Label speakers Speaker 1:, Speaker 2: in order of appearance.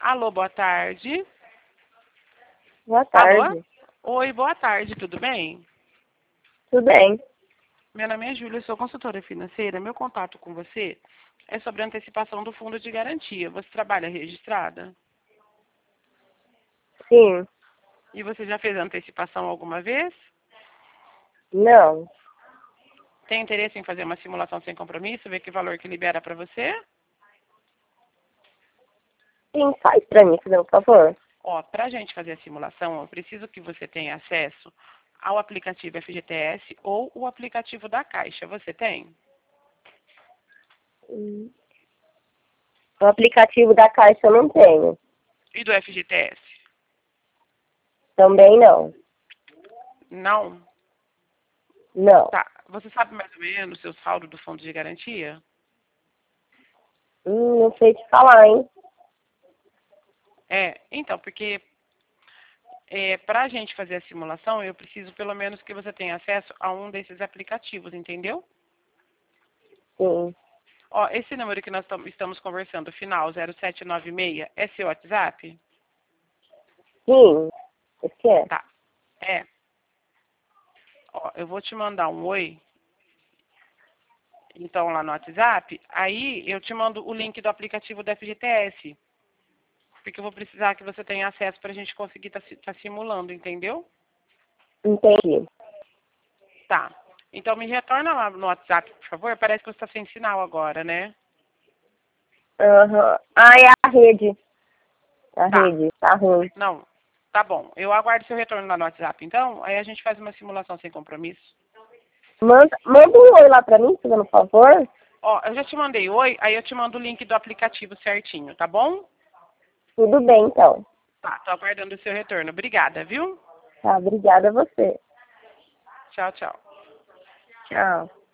Speaker 1: Alô, boa tarde.
Speaker 2: Boa
Speaker 1: Alô?
Speaker 2: tarde.
Speaker 1: Oi, boa tarde, tudo bem?
Speaker 2: Tudo bem?
Speaker 1: Meu nome é Júlia, sou consultora financeira. Meu contato com você é sobre a antecipação do fundo de garantia. Você trabalha registrada?
Speaker 2: Sim.
Speaker 1: E você já fez a antecipação alguma vez?
Speaker 2: Não.
Speaker 1: Tem interesse em fazer uma simulação sem compromisso, ver que valor que libera para você?
Speaker 2: Sim, faz pra mim, por favor.
Speaker 1: Ó, para a gente fazer a simulação, eu preciso que você tenha acesso ao aplicativo FGTS ou o aplicativo da Caixa. Você tem?
Speaker 2: O aplicativo da Caixa eu não tenho.
Speaker 1: E do FGTS?
Speaker 2: Também não.
Speaker 1: Não?
Speaker 2: Não.
Speaker 1: Tá. Você sabe mais ou menos o seu saldo do fundo de garantia?
Speaker 2: Não sei te falar, hein?
Speaker 1: Então, porque para a gente fazer a simulação, eu preciso pelo menos que você tenha acesso a um desses aplicativos, entendeu?
Speaker 2: Sim.
Speaker 1: Ó, esse número que nós estamos conversando, final 0796, é seu WhatsApp?
Speaker 2: Sim. Esse é.
Speaker 1: Tá. É. Ó, eu vou te mandar um oi, então, lá no WhatsApp. Aí eu te mando o link do aplicativo da FGTS. Porque eu vou precisar que você tenha acesso para a gente conseguir tá simulando, entendeu?
Speaker 2: Entendi.
Speaker 1: Tá. Então me retorna lá no WhatsApp, por favor. Parece que você está sem sinal agora, né?
Speaker 2: Aham. Ah, é a rede. A
Speaker 1: Tá.
Speaker 2: rede. Tá ruim.
Speaker 1: Não. Tá bom. Eu aguardo seu retorno lá no WhatsApp, então. Aí a gente faz uma simulação sem compromisso.
Speaker 2: Manda um oi lá pra mim, por favor.
Speaker 1: Ó, eu já te mandei oi, aí eu te mando o link do aplicativo certinho, tá bom?
Speaker 2: Tudo bem, então.
Speaker 1: Tá, tô aguardando o seu retorno. Obrigada, viu?
Speaker 2: Tá, obrigada a você.
Speaker 1: Tchau, tchau.
Speaker 2: Tchau.